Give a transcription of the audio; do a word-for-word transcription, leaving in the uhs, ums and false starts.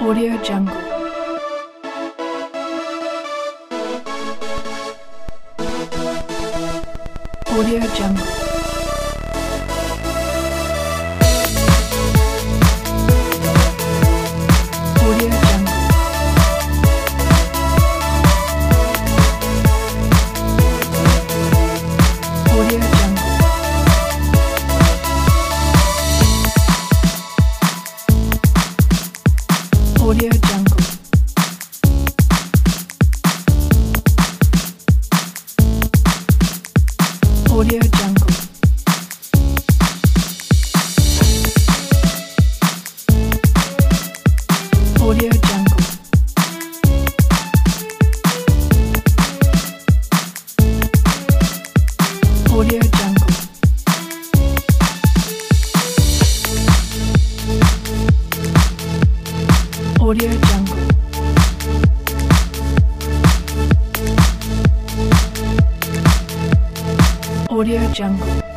Audio Jungle. Audio Jungle. Audio Jungle. Audio Jungle. Audio Jungle. Audio Jungle. Audio Jungle. Audio Jungle. Audio Jungle. Audio Jungle.